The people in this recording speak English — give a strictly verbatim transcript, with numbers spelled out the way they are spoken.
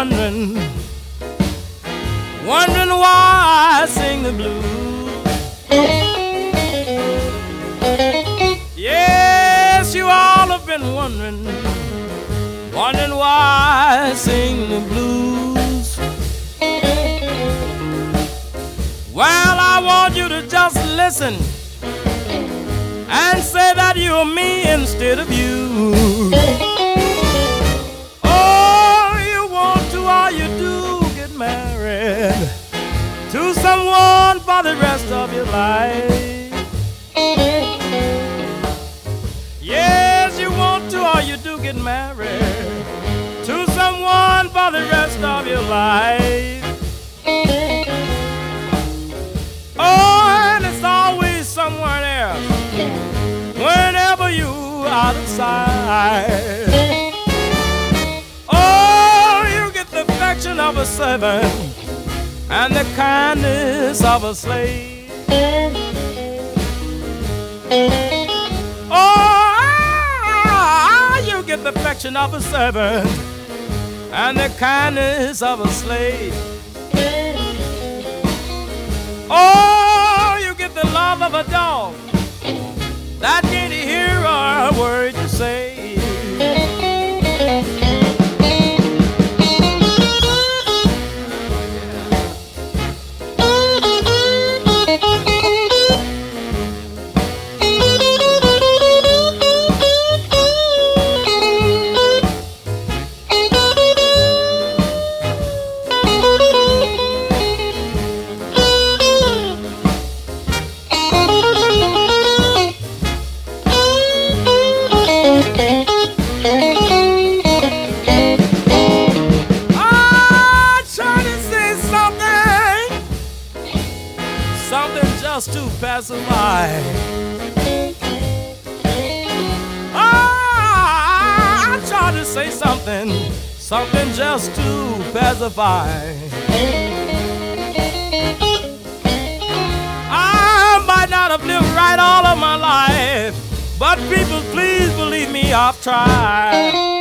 wondering, wondering why I sing the blues. Yes, you all have been wondering, wondering why I sing the blues. Well, I want you to just listen and say that you're me instead of you. Oh, you want to or you do get married to someone for the rest of your life. Yes, you want to or you do get married to someone for the rest of your life. Oh, and it's always someone else whenever you out of sight. Oh, you get the affection of a servant and the kindness of a slave. Oh, you get the affection of a servant and the kindness of a slave. Oh, you get the love of a dog that can't hear a word you say. Just to pacify. Ah, I tried to say something, something just to pacify. I might not have lived right all of my life, but people, please believe me, I've tried.